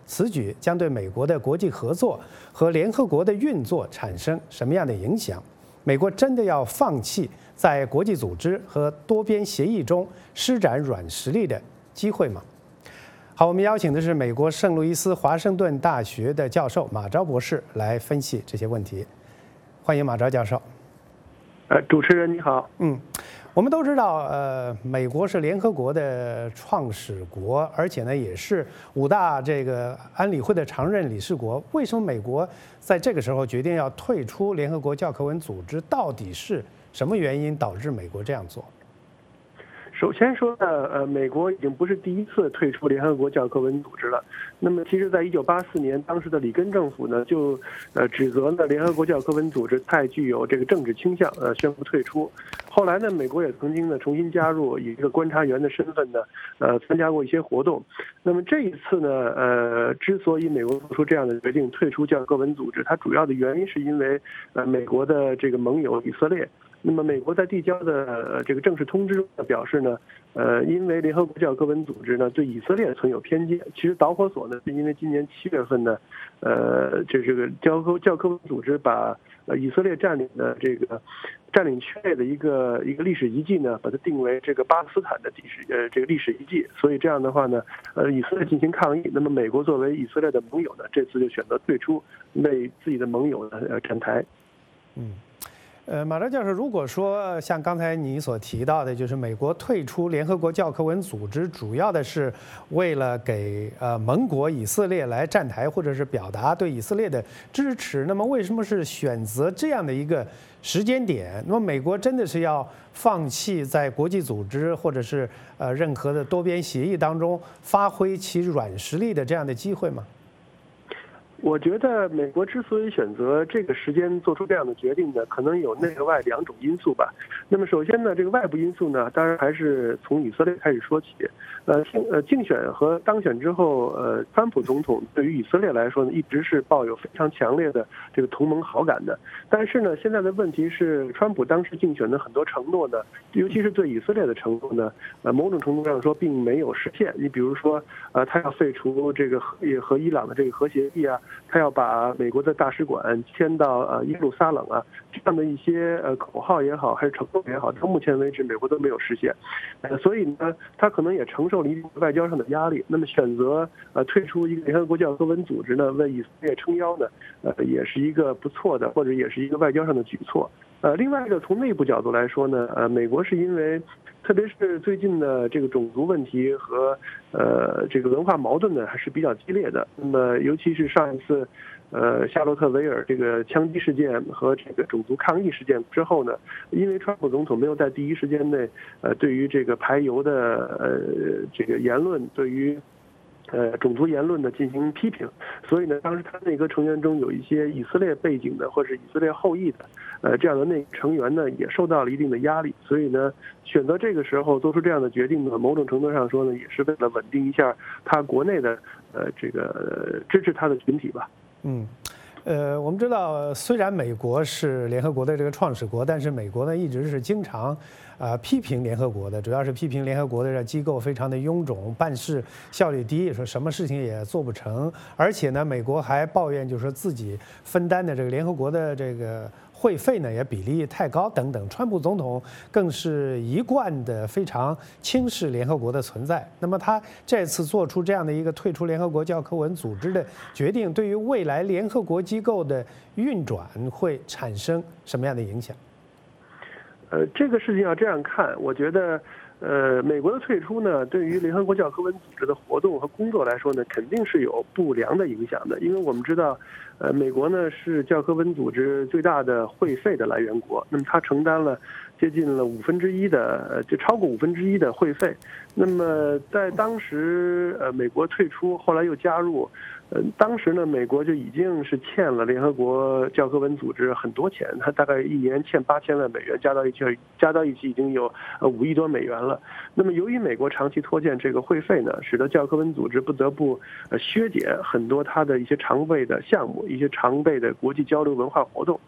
此举将对美国的国际合作和联合国的运作产生什么样的影响？美国真的要放弃在国际组织和多边协议中施展软实力的机会吗？好，我们邀请的是美国圣路易斯华盛顿大学的教授马昭博士来分析这些问题。欢迎马昭教授。 主持人你好。 我们都知道，美国是联合国的创始国，而且呢也是5大这个安理会的常任理事国。为什么美国在这个时候决定要退出联合国教科文组织？到底是什么原因导致美国这样做？ 首先说呢，美国已经不是第一次退出联合国教科文组织了。那么，其实，在1984年，当时的里根政府呢，就指责呢联合国教科文组织太具有这个政治倾向，宣布退出。后来呢，美国也曾经呢重新加入，以一个观察员的身份呢，参加过一些活动。那么这一次呢，之所以美国做出这样的决定退出教科文组织，它主要的原因是因为美国的这个盟友以色列。那么，美国在递交的这个正式通知中表示呢，因为联合国教科文组织呢对以色列存有偏见。其实导火索呢是因为今年7月份呢，这个教科文组织把以色列占领的这个占领区内的一个历史遗迹呢，把它定为这个巴勒斯坦的这个历史遗迹。所以这样的话呢，以色列进行抗议。那么美国作为以色列的盟友呢，这次就选择退出，为自己的盟友呢站台。 马昭教授，如果说像刚才你所提到的，就是美国退出联合国教科文组织，主要的是为了给盟国以色列来站台，或者是表达对以色列的支持。那么为什么是选择这样的一个时间点？那么美国真的是要放弃在国际组织或者是任何的多边协议当中发挥其软实力的这样的机会吗？ 我觉得美国之所以选择这个时间做出这样的决定呢，可能有内外2种因素吧。那么首先呢，这个外部因素呢，当然还是从以色列开始说起。竞选和当选之后，川普总统对于以色列来说呢，一直是抱有非常强烈的这个同盟好感的。但是呢，现在的问题是，川普当时竞选的很多承诺呢，尤其是对以色列的承诺呢，某种程度上说并没有实现。你比如说，他要废除这个和伊朗的这个核协议啊。他要把美国的大使馆迁到耶路撒冷啊，这样的一些口号也好，还是承诺也好，到目前为止美国都没有实现。所以呢，他可能也承受了一定外交上的压力。那么选择退出一个联合国教科文组织呢，为以色列撑腰呢，也是一个不错的，或者也是一个外交上的举措。另外一个从内部角度来说呢，美国是因为特别是最近的这个种族问题和这个文化矛盾呢还是比较激烈的。那么尤其是上一次夏洛特维尔这个枪击事件和这个种族抗议事件之后呢，因为川普总统没有在第一时间内对于这个排犹的这个言论，对于种族言论的进行批评，所以呢，当时他内阁成员中有一些以色列背景的或者以色列后裔的这样的内阁成员呢，也受到了一定的压力。所以呢，选择这个时候做出这样的决定呢，某种程度上说呢，也是为了稳定一下他国内的这个支持他的群体吧。 我们知道，虽然美国是联合国的这个创始国，但是美国呢一直是经常批评联合国的，主要是批评联合国的机构非常的臃肿，办事效率低，说什么事情也做不成。而且呢，美国还抱怨就是说自己分担的这个联合国的这个会费呢也比例太高等等。川普总统更是一贯的非常轻视联合国的存在。那么他这次做出这样的一个退出联合国教科文组织的决定，对于未来联合国机构的运转会产生什么样的影响？ 这个事情要这样看，我觉得美国的退出呢，对于联合国教科文组织的活动和工作来说呢，肯定是有不良的影响的。因为我们知道，美国呢是教科文组织最大的会费的来源国，那么它承担了接近了1/5的，就超过1/5的会费。那么在当时，美国退出，后来又加入。当时呢，美国就已经是欠了联合国教科文组织很多钱，它大概一年欠8000万美元，加到一起已经有5亿多美元了。那么由于美国长期拖欠这个会费呢，使得教科文组织不得不削减很多它的一些常备的项目，一些常备的国际交流文化活动。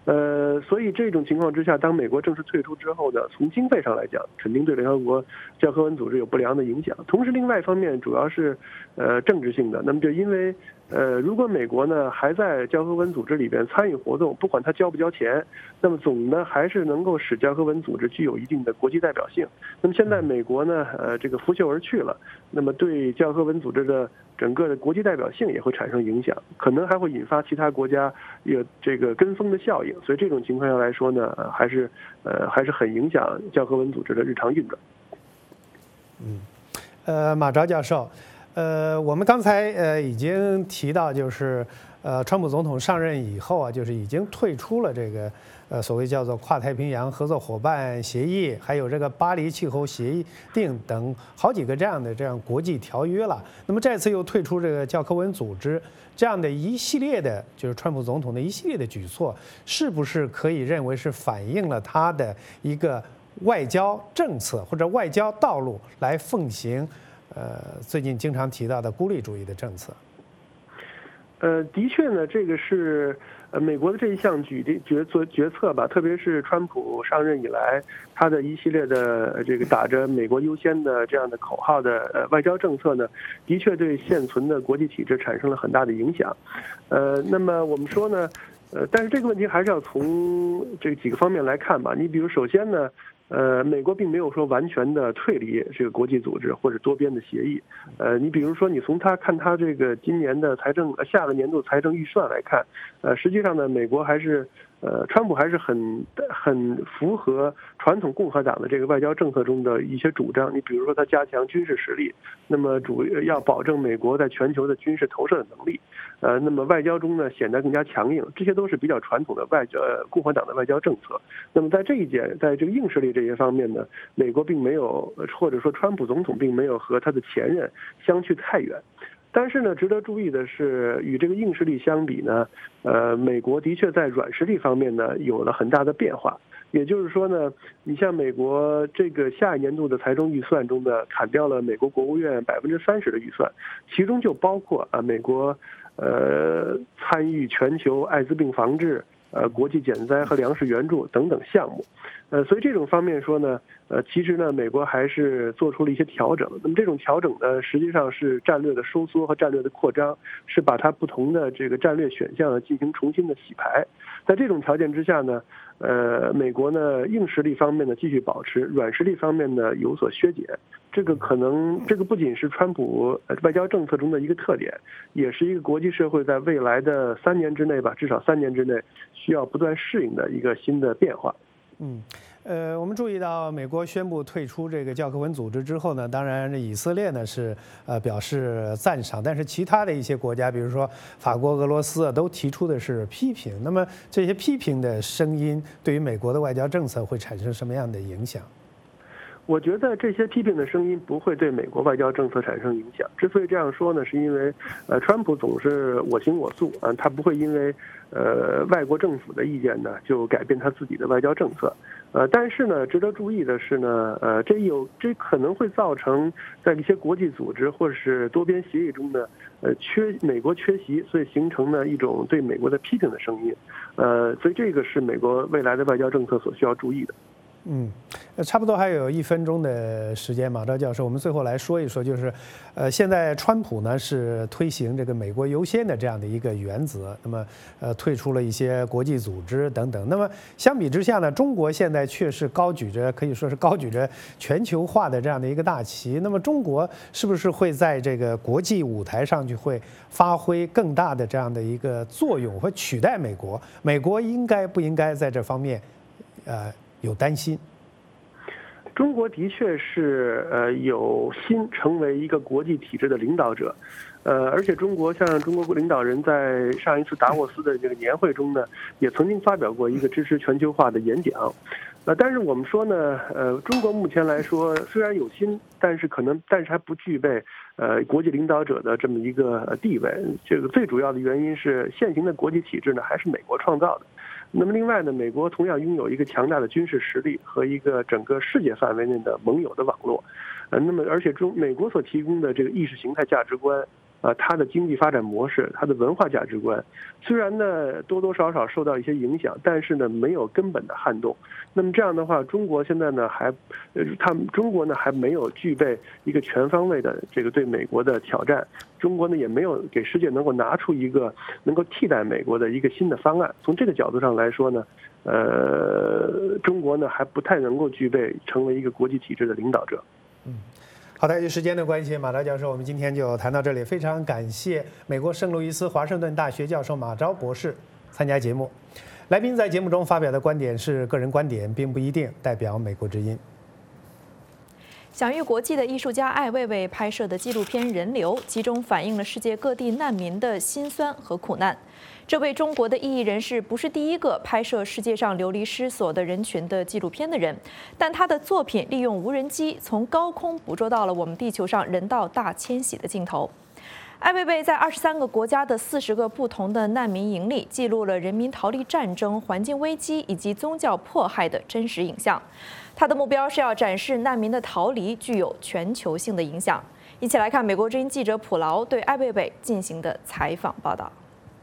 所以这种情况之下，当美国正式退出之后呢，从经费上来讲，肯定对联合国教科文组织有不良的影响。同时，另外一方面主要是政治性的。那么就因为如果美国呢还在教科文组织里边参与活动，不管他交不交钱，那么总呢还是能够使教科文组织具有一定的国际代表性。那么现在美国呢这个拂袖而去了，那么对教科文组织的整个的国际代表性也会产生影响，可能还会引发其他国家有这个跟风的效应。所以这种情况下来说呢，还是很影响教科文组织的日常运转。 马昭教授，我们刚才已经提到，就是川普总统上任以后啊，就是已经退出了这个所谓叫做跨太平洋合作伙伴协议，还有这个巴黎气候协定等好几个这样国际条约了。那么这次又退出这个教科文组织，这样的一系列的，就是川普总统的一系列的举措，是不是可以认为是反映了他的一个外交政策或者外交道路来奉行最近经常提到的孤立主义的政策？ 的确呢，这个是美国的这一项决策吧，特别是川普上任以来，他的一系列的这个打着美国优先的这样的口号的外交政策呢，的确对现存的国际体制产生了很大的影响。那么我们说呢，但是这个问题还是要从这几个方面来看吧。你比如首先呢，美国并没有说完全的退离这个国际组织或者多边的协议。你比如说，你从他这个今年的下个年度财政预算来看，实际上呢，美国还是川普还是很符合传统共和党的这个外交政策中的一些主张。你比如说，他加强军事实力，那么要保证美国在全球的军事投射的能力。那么外交中呢显得更加强硬，这些都是比较传统的共和党的外交政策。那么在这个硬实力这些方面呢，美国并没有，或者说川普总统并没有和他的前任相去太远。但是呢，值得注意的是，与这个硬实力相比呢，美国的确在软实力方面呢有了很大的变化。也就是说呢，你像美国这个下一年度的财政预算中呢，砍掉了美国国务院30%的预算，其中就包括美国参与全球艾滋病防治、国际减灾和粮食援助等等项目。所以这种方面说呢，其实呢，美国还是做出了一些调整。那么这种调整呢，实际上是战略的收缩和战略的扩张，是把它不同的这个战略选项进行重新的洗牌。在这种条件之下呢，美国呢硬实力方面呢继续保持，软实力方面呢有所削减。这个不仅是川普外交政策中的一个特点，也是一个国际社会在未来的3年之内吧，至少3年之内需要不断适应的一个新的变化。 我们注意到美国宣布退出这个教科文组织之后呢，当然以色列呢是表示赞赏，但是其他的一些国家，比如说法国、俄罗斯都提出的是批评。那么这些批评的声音对于美国的外交政策会产生什么样的影响？ 我觉得这些批评的声音不会对美国外交政策产生影响。之所以这样说呢，是因为川普总是我行我素啊，他不会因为外国政府的意见呢就改变他自己的外交政策。但是呢，值得注意的是呢，这可能会造成在一些国际组织或者是多边协议中呢，美国缺席，所以形成了一种对美国的批评的声音。所以这个是美国未来的外交政策所需要注意的。 差不多还有1分钟的时间，马昭教授，我们最后来说一说，就是现在川普呢是推行这个美国优先的这样的一个原则，那么退出了一些国际组织等等。那么相比之下呢，中国现在却是可以说是高举着全球化的这样的一个大旗。那么中国是不是会在这个国际舞台上就会发挥更大的这样的一个作用，会取代美国？美国应该不应该在这方面有担心？ 中国的确是有心成为一个国际体制的领导者，而且中国领导人在上一次达沃斯的这个年会中呢，也曾经发表过一个支持全球化的演讲。但是我们说呢，中国目前来说虽然有心，但是还不具备国际领导者的这么一个地位。这个最主要的原因是现行的国际体制呢还是美国创造的。那么另外呢，美国同样拥有一个强大的军事实力和一个整个世界范围内的盟友的网络。那么而且美国所提供的这个意识形态价值观， 它的经济发展模式、它的文化价值观，虽然呢多多少少受到一些影响，但是呢没有根本的撼动。那么这样的话，中国现在呢中国呢还没有具备一个全方位的这个对美国的挑战，中国呢也没有给世界能够拿出一个能够替代美国的一个新的方案。从这个角度上来说呢，中国呢还不太能够具备成为一个国际体制的领导者。 好的，由于时间的关系，马昭教授，我们今天就谈到这里。非常感谢美国圣路易斯华盛顿大学教授马昭博士参加节目。来宾在节目中发表的观点是个人观点，并不一定代表美国之音。 享誉国际的艺术家艾未未拍摄的纪录片《人流》，集中反映了世界各地难民的辛酸和苦难。这位中国的异议人士不是第一个拍摄世界上流离失所的人群的纪录片的人，但他的作品利用无人机从高空捕捉到了我们地球上人道大迁徙的镜头。艾未未在23个国家的40个不同的难民营里，记录了人民逃离战争、环境危机以及宗教迫害的真实影像。他的目标是要展示难民的逃离具有全球性的影响。一起来看美国之音记者普劳对艾未未进行的采访报道。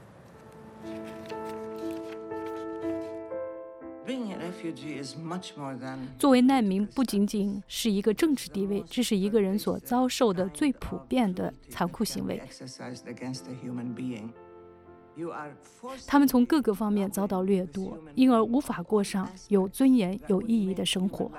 作为难民，不仅仅是一个政治地位，这是一个人所遭受的最普遍的残酷行为。他们从各个方面遭到掠夺，因而无法过上有尊严、有意义的生活。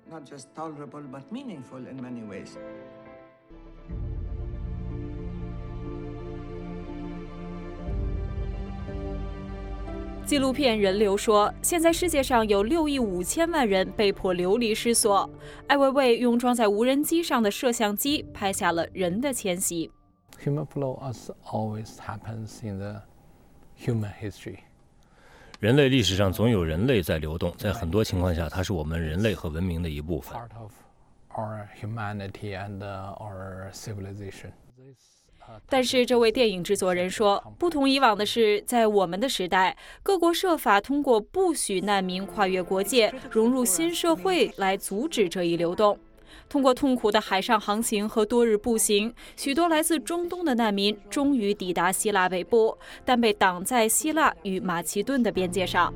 纪录片《人流》说，现在世界上有6亿5千万人被迫流离失所。艾未未用装在无人机上的摄像机拍下了人的迁徙。 Human flow as always happens in the human history. 人类历史上总有人类在流动，在很多情况下，它是我们人类和文明的一部分。 Part of our humanity and our civilization. 但是这位电影制作人说，不同以往的是，在我们的时代，各国设法通过不许难民跨越国界，融入新社会来阻止这一流动。通过痛苦的海上航行和多日步行，许多来自中东的难民终于抵达希腊北部，但被挡在希腊与马其顿的边界上。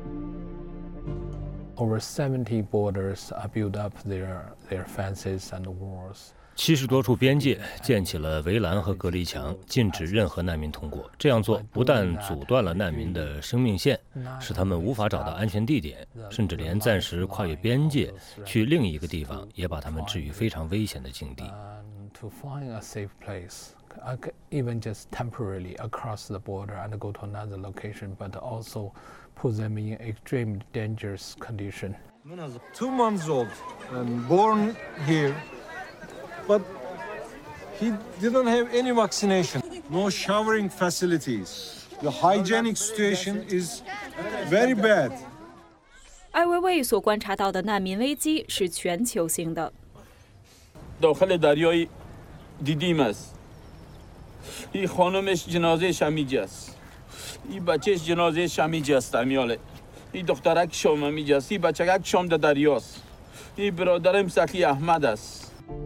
Over 70 borders are built up their fences and walls. 70多处边界建起了围栏和隔离墙，禁止任何难民通过。这样做不但阻断了难民的生命线，使他们无法找到安全地点，甚至连暂时跨越边界去另一个地方，也把他们置于非常危险的境地。 To find a safe place, even just temporarily across the border and go to another location, but also put them in extreme dangerous condition. 2 months old and born here. But he didn't have any vaccination, no showering facilities. The hygienic situation is very bad. 艾未未所观察到的难民危机是全球性的。 داخل دریای دیدیم است. این خانمش جنازه شمیجی است. این بچهش جنازه شمیجی است امیاله. این دخترک شامیجی است. این بچه‌ک شام در دریاست. این برادرم سخی احمد است.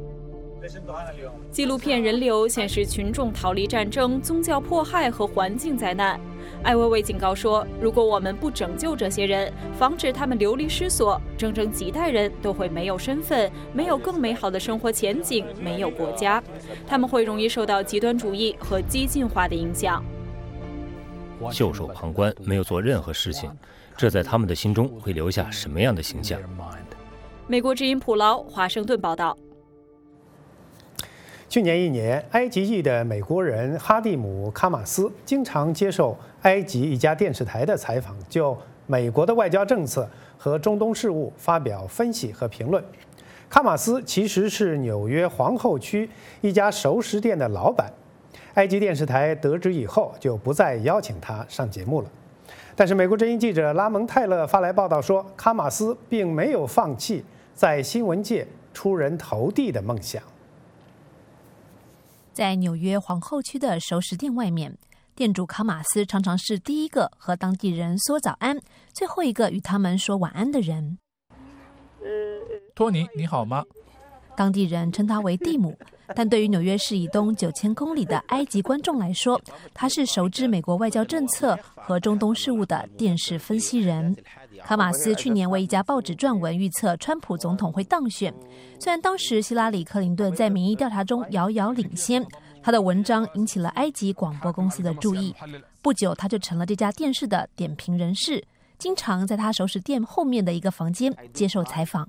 纪录片《人流》显示群众逃离战争、宗教迫害和环境灾难。艾未未警告说，如果我们不拯救这些人，防止他们流离失所，整整几代人都会没有身份，没有更美好的生活前景，没有国家。他们会容易受到极端主义和激进化的影响。 袖手旁观，没有做任何事情，这在他们的心中会留下什么样的形象？ 美国之音普劳华盛顿报道。 去年1年，埃及裔的美国人哈蒂姆·卡马斯经常接受埃及一家电视台的采访，就美国的外交政策和中东事务发表分析和评论。卡马斯其实是纽约皇后区一家熟食店的老板，埃及电视台得知以后就不再邀请他上节目了。但是美国之音记者拉蒙泰勒发来报道说，卡马斯并没有放弃在新闻界出人头地的梦想。 在纽约皇后区的熟食店外面，店主卡马斯常常是第一个和当地人说早安，最后一个与他们说晚安的人。 托尼，你好吗？ 当地人称他为蒂姆， 但对于纽约市以东9000公里的埃及观众来说，他是熟知美国外交政策和中东事务的电视分析人。卡马斯去年为一家报纸撰文预测川普总统会当选，虽然当时希拉里·克林顿在民意调查中遥遥领先，他的文章引起了埃及广播公司的注意。不久，他就成了这家电视的点评人士，经常在他熟食店后面的一个房间接受采访。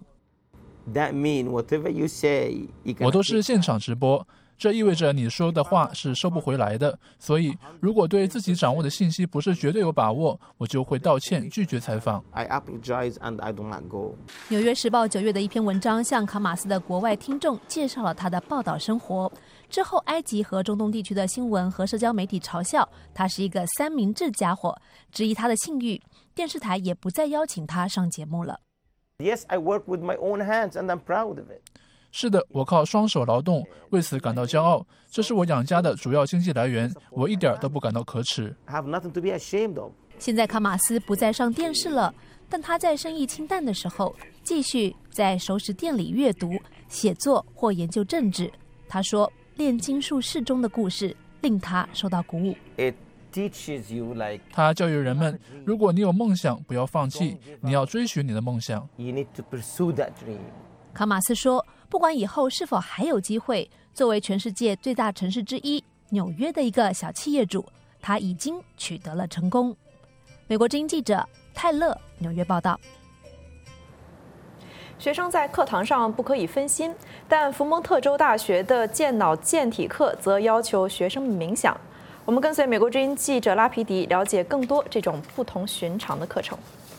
我都是现场直播，这意味着你说的话是收不回来的。所以，如果对自己掌握的信息不是绝对有把握，我就会道歉，拒绝采访。 纽约时报9月的一篇文章向卡马斯的国外听众介绍了他的报道生活。之后，埃及和中东地区的新闻和社交媒体嘲笑他是一个三明治家伙，质疑他的信誉。电视台也不再邀请他上节目了。 Yes, I work with my own hands, and I'm proud of it. 是的，我靠双手劳动，为此感到骄傲。这是我养家的主要经济来源，我一点都不感到可耻。 I have nothing to be ashamed of. 现在卡马斯不再上电视了，但他在生意清淡的时候，继续在熟食店里阅读、写作或研究政治。他说，炼金术士中的故事令他受到鼓舞。 他教育人们，如果你有梦想，不要放弃，你要追寻你的梦想。 卡马斯说，不管以后是否还有机会，作为全世界最大城市之一纽约的一个小企业主，他已经取得了成功。美国之音记者泰勒纽约报道。 学生在课堂上不可以分心，但福蒙特州大学的健脑健体课则要求学生们冥想。我们跟随美国之音记者拉皮迪了解更多这种不同寻常的课程。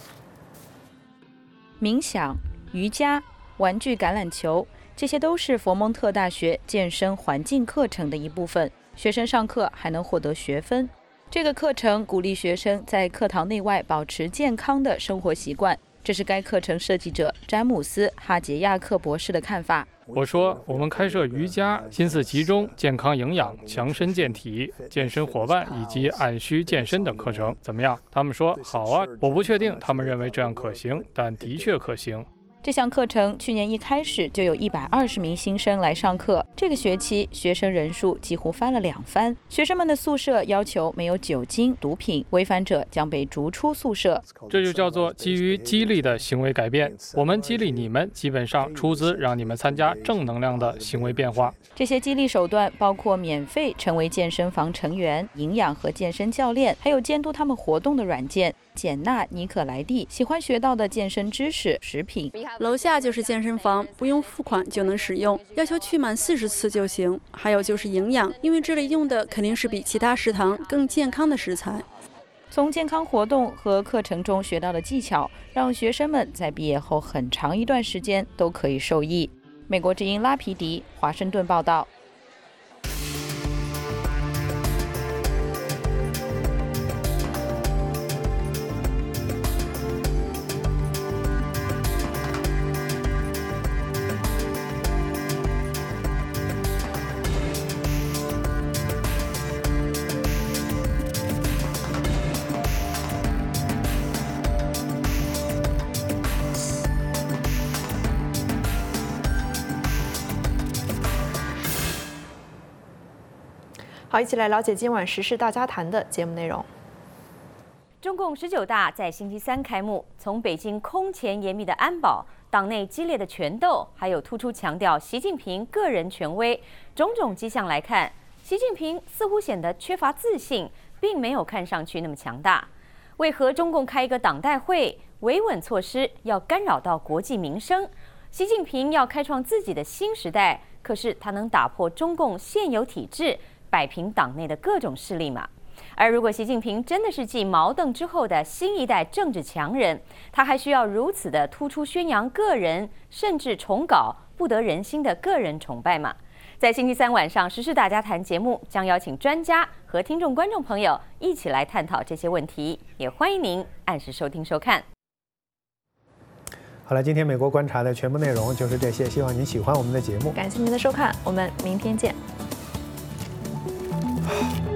冥想、瑜伽、玩具橄榄球，这些都是佛蒙特大学健身环境课程的一部分。学生上课还能获得学分。这个课程鼓励学生在课堂内外保持健康的生活习惯。这是该课程设计者詹姆斯·哈杰亚克博士的看法。 我说，我们开设瑜伽、心思集中、健康营养、强身健体、健身伙伴以及按需健身等课程，怎么样？他们说好啊。我不确定他们认为这样可行，但的确可行。 这项课程去年一开始就有120名新生来上课，这个学期学生人数几乎翻了2番。学生们的宿舍要求没有酒精、毒品，违反者将被逐出宿舍。 这就叫做基于激励的行为改变。我们激励你们，基本上出资让你们参加正能量的行为变化。 这些激励手段包括免费成为健身房成员、营养和健身教练，还有监督他们活动的软件。简纳·尼可莱蒂喜欢学到的健身知识、食品。 楼下就是健身房，不用付款就能使用，要求去满40次就行。还有就是营养，因为这里用的肯定是比其他食堂更健康的食材。 从健康活动和课程中学到的技巧，让学生们在毕业后很长一段时间都可以受益。美国之音拉皮迪，华盛顿报道。 好，一起来了解今晚时事大家谈的节目内容。 中共19大在星期三开幕，从北京空前严密的安保、党内激烈的权斗，还有突出强调习近平个人权威种种迹象来看，习近平似乎显得缺乏自信，并没有看上去那么强大。为何中共开一个党代会，维稳措施要干扰到国计民生？习近平要开创自己的新时代，可是他能打破中共现有体制，摆平党内的各种势力吗？而如果习近平真的是继毛邓之后的新一代政治强人，他还需要如此的突出宣扬个人，甚至重蹈不得人心的个人崇拜吗？在星期三晚上时事大家谈节目，将邀请专家和听众观众朋友一起来探讨这些问题，也欢迎您按时收听收看。 好了，今天美国观察的全部内容就是这些，希望您喜欢我们的节目。 感谢您的收看，我们明天见。